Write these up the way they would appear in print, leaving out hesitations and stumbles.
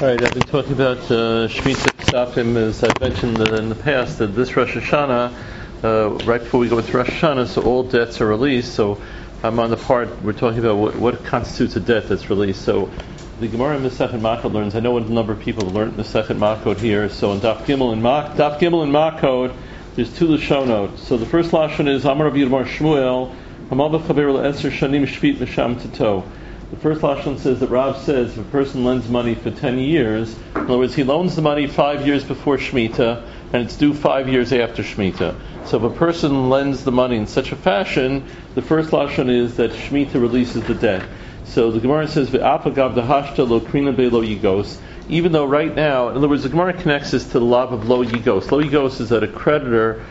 All right, I've been talking about Shemitah Ksafim, as I've mentioned in the past, that this Rosh Hashanah, right before we go into Rosh Hashanah, so all debts are released. So I'm on the part, we're talking about what constitutes a debt that's released. So the Gemara in Masechet Makot learns, I know a number of people learned Masechet Makot here, so in Daf Gimel and Makot, there's two Lashonot. So the first Lashon is, Amar Rabbi Yirmiyah Shmuel, Hamal v'chaver le'eser shanim shvit misham tato. The first Lashon says that Rav says if a person lends money for 10 years, in other words, he loans the money 5 years before Shemitah, and it's due 5 years after Shemitah. So if a person lends the money in such a fashion, the first Lashon is that Shemitah releases the debt. So the Gemara says, V'apagav dahashta lo krina be lo yigos. Even though right now, in other words, the Gemara connects this to the law of lo yigos. Lo yigos is that a creditor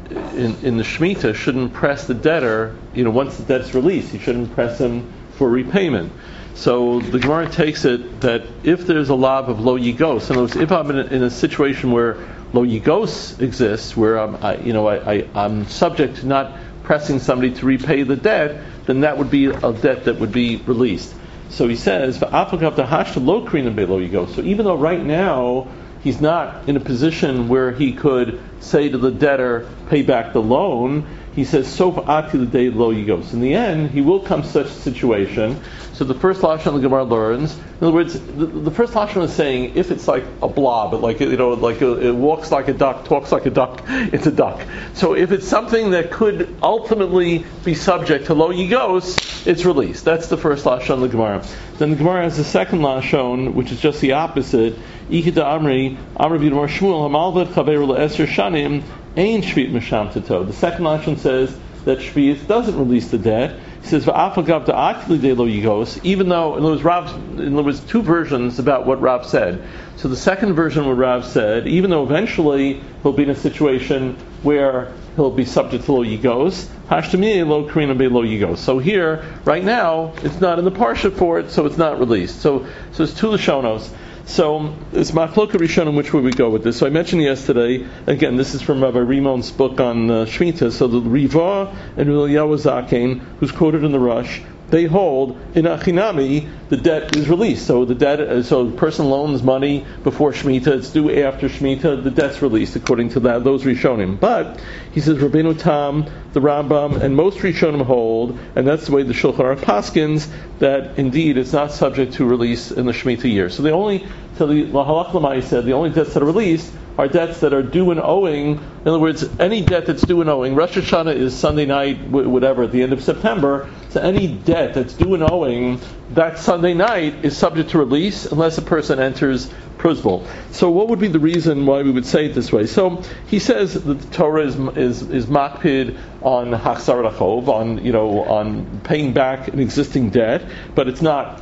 in the Shemitah shouldn't press the debtor, once the debt's released, he shouldn't press him for repayment. So the Gemara takes it that if there's a lav of lo yigos, in other words, if I'm in a situation where lo yigos exists, where I'm subject to not pressing somebody to repay the debt, then that would be a debt that would be released. So he says, lo yigos. So even though right now he's not in a position where he could say to the debtor, pay back the loan, he says, Sof ati l'dei lo yigos. In the end, he will come to such a situation. So the first Lashon the Gemara learns, in other words, the first Lashon is saying, if it's like a blob, it walks like a duck, talks like a duck, it's a duck. So if it's something that could ultimately be subject to lo yigos, it's released. That's the first Lashon the Gemara. Then the Gemara has the second Lashon, which is just the opposite. Ikeda Amri, Amr B'Yirmiyah Shmuel, Hamal v'chaver le'eser shanim, Ein shvit misham tato. The second Lashon says that shvit doesn't release the debt. He says va'afagav da'akli de lo yigos. Even though there was two versions about what Rav said. So the second version, what Rav said, even though eventually he'll be in a situation where he'll be subject to lo yigos, hashtami lo karina be lo yigos. So here, right now, it's not in the parsha for it, so it's not released. So it's two Lashonos. So it's Machloka Rishonim, which way we go with this. So I mentioned yesterday, again, this is from Rabbi Rimon's book on Shemitah. So the Riva and Eliyahu Zaken, who's quoted in the Rush, they hold in Achinami the debt is released. So the person loans money before Shemitah, it's due after Shemitah, the debt's released according to those Rishonim. But he says Rabbeinu Tam, the Rambam, and most Rishonim hold, and that's the way the Shulchan Aruch paskins, that indeed it's not subject to release in the Shemitah year. So the only debts that are released are debts that are due and owing. In other words, any debt that's due and owing, Rosh Hashanah is Sunday night, whatever, at the end of September, so any debt that's due and owing, that Sunday night is subject to release unless a person enters Pruzbul. So what would be the reason why we would say it this way? So he says that the Torah is makpid on hachzar lachov, on paying back an existing debt, but it's not,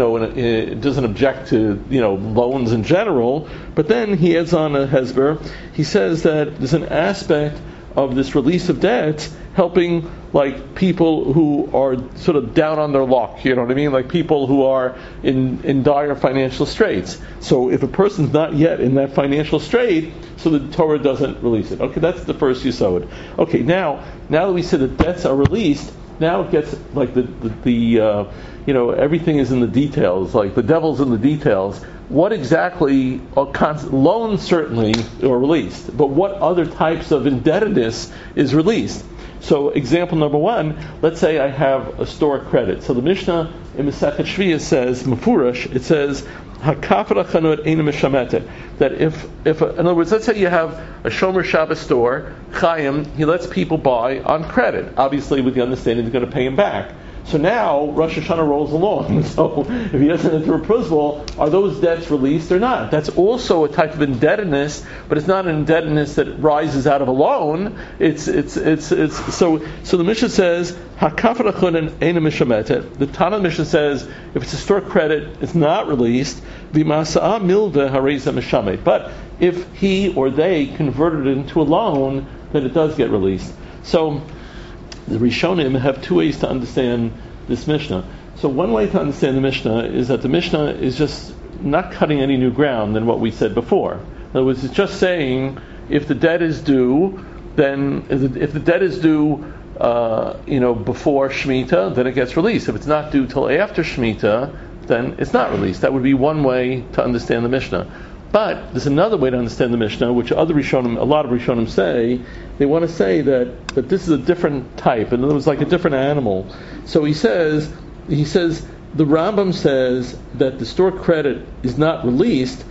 it doesn't object to, loans in general. But then he adds on a hesber. He says that there's an aspect of this release of debts helping like people who are sort of down on their luck, you know what I mean? Like people who are in dire financial straits. So if a person's not yet in that financial strait, so the Torah doesn't release it. Okay, that's the first yesod. Okay, now that we said that debts are released, now it gets like the everything is in the details, like the devil's in the details. What exactly, loans certainly are released, but what other types of indebtedness is released? So example number one, let's say I have a store credit. So the Mishnah in Masechet Shviyah says, Mefurash, it says, Hakafra chanut eina mishametet. That if in other words, let's say you have a Shomer Shabbos store, Chaim, he lets people buy on credit, obviously with the understanding they're going to pay him back. So now Rosh Hashanah rolls along. So if he doesn't enter a Pruzbul, are those debts released or not? That's also a type of indebtedness, but it's not an indebtedness that rises out of a loan. It's so the Mishnah says Hakafar Achunan Eina Mishametet. The Tana Mishnah says if it's a store credit, it's not released. V'masa'a milva hareza mishamet. But if he or they converted it into a loan, then it does get released. So the Rishonim have two ways to understand this Mishnah. So one way to understand the Mishnah is that the Mishnah is just not cutting any new ground than what we said before. In other words, it's just saying if the debt is due, then if the debt is due before Shemitah, then it gets released. If it's not due till after Shemitah, then it's not released. That would be one way to understand the Mishnah. But there's another way to understand the Mishnah, which a lot of Rishonim say. They want to say that this is a different type, and it was like a different animal. So he says, the Rambam says that the store credit is not released.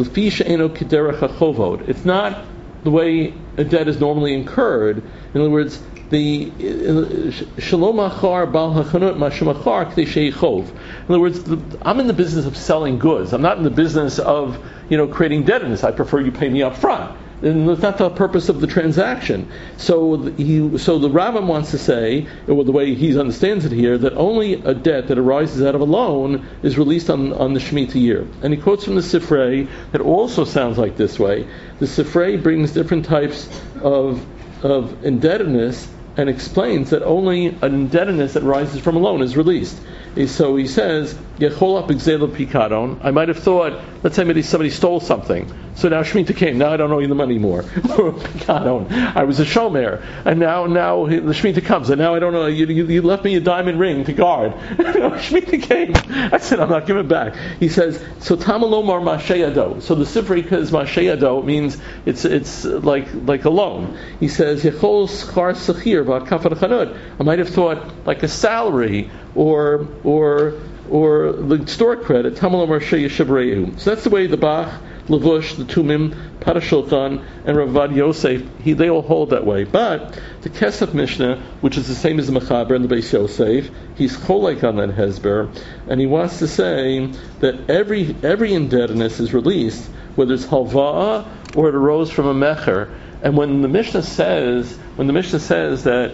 It's not the way a debt is normally incurred. In other words, the shalom achar bal hachanut mashum achar k'dei sheichov. In other words, I'm in the business of selling goods. I'm not in the business of creating indebtedness. I prefer you pay me up front. And that's not the purpose of the transaction. So the Rambam wants to say, or the way he understands it here, that only a debt that arises out of a loan is released on the Shemitah year. And he quotes from the Sifrei that also sounds like this way. The Sifrei brings different types of indebtedness and explains that only an indebtedness that arises from a loan is released. So he says, I might have thought, let's say maybe somebody stole something. So now Shemitah came. Now I don't owe you the money anymore. I was a shomer, and now the Shemitah comes, and now I don't know. You left me a diamond ring to guard. Shemitah came. I said I'm not giving it back. He says so. Tamalomar masheyado. So the Sifrei because masheyado means it's like a loan. He says yechol schar sechir v'akafar chanut. I might have thought like a salary or the store credit. Tamalomar sheyashabreu. So that's the way the Bach, Lavush, the Tumim, Parashulchan, and Ravad Yosef, they all hold that way. But the Kesef Mishnah, which is the same as the Mechaber and the Beis Yosef, he's cholek on that Hezber, and he wants to say that every indebtedness is released, whether it's halva'ah or it arose from a mecher. And when the Mishnah says that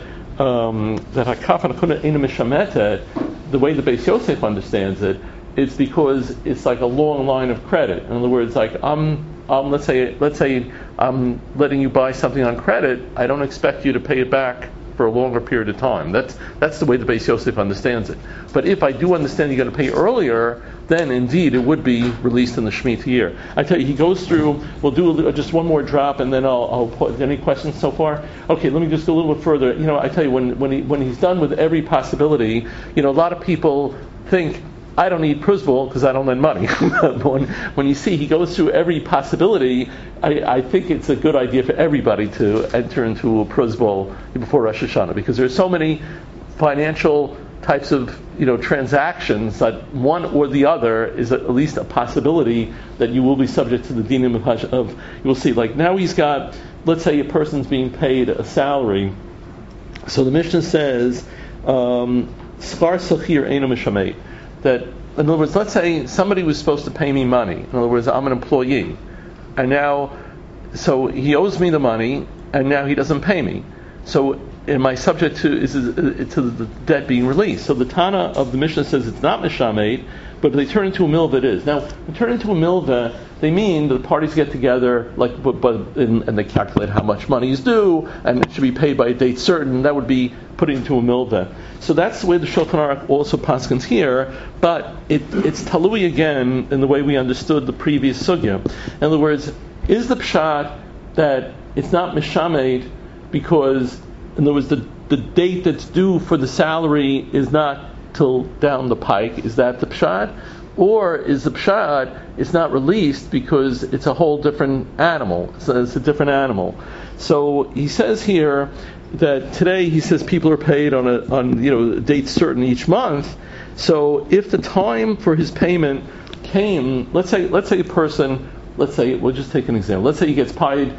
hakaf hanakuna ina mishametet, the way the Beis Yosef understands it, it's because it's like a long line of credit. In other words, like let's say I'm letting you buy something on credit. I don't expect you to pay it back for a longer period of time. That's the way the Beis Yosef understands it. But if I do understand you're going to pay earlier, then indeed it would be released in the Shemitah year. I tell you, he goes through. We'll do just one more drop, and then I'll put. Any questions so far? Okay, let me just go a little bit further. I tell you, when he's done with every possibility, a lot of people think, I don't need Pruzbul because I don't lend money. But when you see he goes through every possibility, I think it's a good idea for everybody to enter into a Pruzbul before Rosh Hashanah, because there's so many financial types of transactions that one or the other is at least a possibility that you will be subject to the dinim of you will see. Like now he's got, let's say a person's being paid a salary. So the Mishnah says, Schar Sachir Eino Mishameit. That, in other words, let's say somebody was supposed to pay me money. In other words, I'm an employee, and so he owes me the money, and now he doesn't pay me. So am I subject to the debt being released? So the Tana of the Mishnah says it's not mishameit, but if they turn into a milva, it is. Now, to turn into a milva, they mean the parties get together, and they calculate how much money is due, and it should be paid by a date certain. That would be put into a milva. So that's the way the Shulchan Aruch also paskins here, but it's talui again in the way we understood the previous sugya. In other words, is the pshat that it's not mishameit because, in other words, the date that's due for the salary is not till down the pike? Is that the pshat? Or is the pshat it's not released because it's a whole different animal? So it's a different animal. So he says here that today he says people are paid on a date certain each month. So if the time for his payment came, let's say a person, we'll just take an example. Let's say he gets paid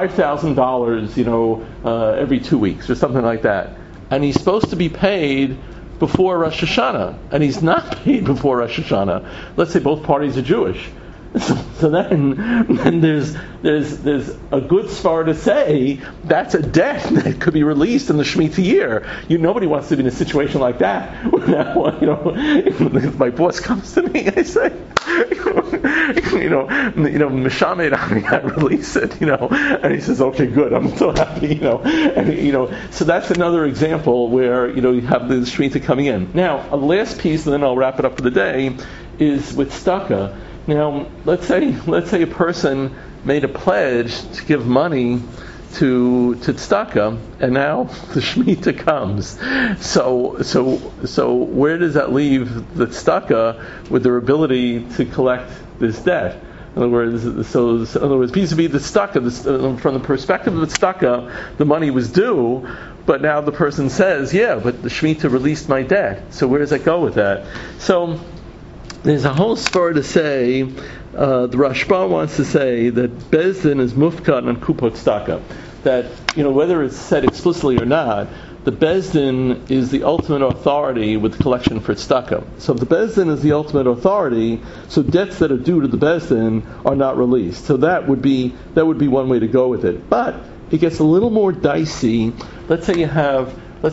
$5,000, every 2 weeks or something like that, and he's supposed to be paid before Rosh Hashanah, and he's not paid before Rosh Hashanah. Let's say both parties are Jewish. So then there's a good svar to say that's a debt that could be released in the Shemitah year. Nobody wants to be in a situation like that. If my boss comes to me, I say, Mishamed, I release it, and he says, okay, good, I'm so happy, so that's another example where you have the Shemitah coming in. Now, a last piece, and then I'll wrap it up for the day, is with tzedakah. Now, let's say a person made a pledge to give money to tzedakah, and now the Shemitah comes. So where does that leave the tzedakah with their ability to collect this debt? In other words, vis-a-vis the tzedakah, from the perspective of the tzedakah, the money was due, but now the person says, yeah, but the Shemitah released my debt. So where does that go with that? So there's a whole story to say. The Rashba wants to say that Bezdin is mufkat on kupot tzedakah. That, whether it's said explicitly or not, the Bezdin is the ultimate authority with collection for tzedakah. So if the Bezdin is the ultimate authority, so debts that are due to the Bezdin are not released. So that would be one way to go with it. But it gets a little more dicey. Let's say you have a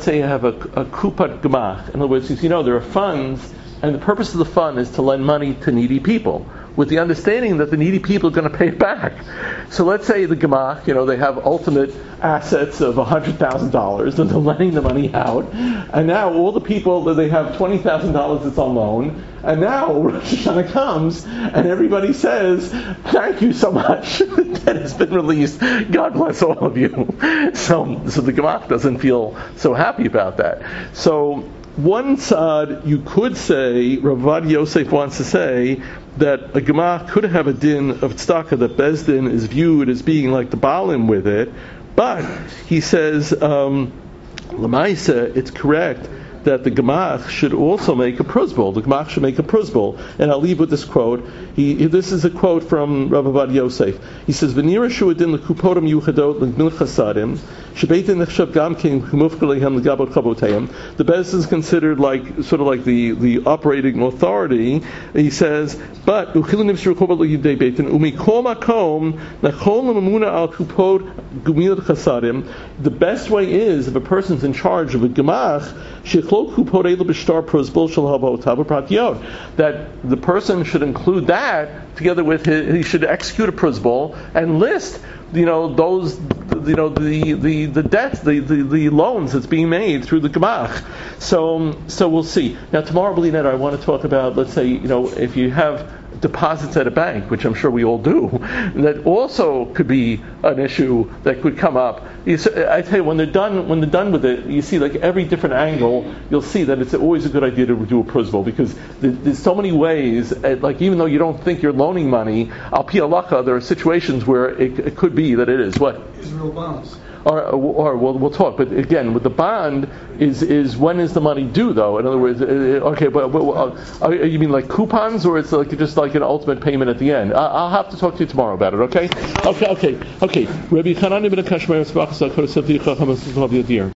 kupat gemach. In other words, there are funds, and the purpose of the fund is to lend money to needy people, with the understanding that the needy people are going to pay it back. So let's say the gemach, they have ultimate assets of $100,000, and they're lending the money out, and now all the people that they have $20,000 that's on loan, and now Rosh Hashanah comes, and everybody says, "Thank you so much. The debt has been released. God bless all of you." So the gemach doesn't feel so happy about that. So one side, you could say, Rav Ovadia Yosef wants to say that a gemach could have a din of tzedakah, that Bezdin is viewed as being like the Baalim with it, but he says, Lamaisa, it's correct that the gemach should also make a pruzbul. The gemach should make a pruzbul. And I'll leave with this quote. This is a quote from Rav Ovadia Yosef. He says, "V'nira shuadin lekupodim yuchadot l'gmil chasadim shebeitin nechshav gam king kumufkalehem l'gabot chavotayim." The Bezdin is considered sort of like the operating authority. He says, but uchilu nivsir kobot l'yidei beitin umikol makom lechol l'mamuna al kupot gmil chasadim. The best way is, if a person's in charge of a gemach, that the person should include that together with he should execute a pruzbul and list those the debts, the loans that's being made through the gemach. So we'll see. Now tomorrow, B'li Neder, I want to talk about, let's say, if you have deposits at a bank, which I'm sure we all do, that also could be an issue that could come up. I tell you, when they're done with it, you see, like every different angle, you'll see that it's always a good idea to do a pruzbul, because there's so many ways. Like even though you don't think you're loaning money, al pi halacha, there are situations where it could be that it is what Israel bonds. Or we'll talk, but again, with the bond is when is the money due though? In other words, okay, but you mean like coupons, or it's just like an ultimate payment at the end? I'll have to talk to you tomorrow about it. Okay. Rabbi Chanani ben Kashmir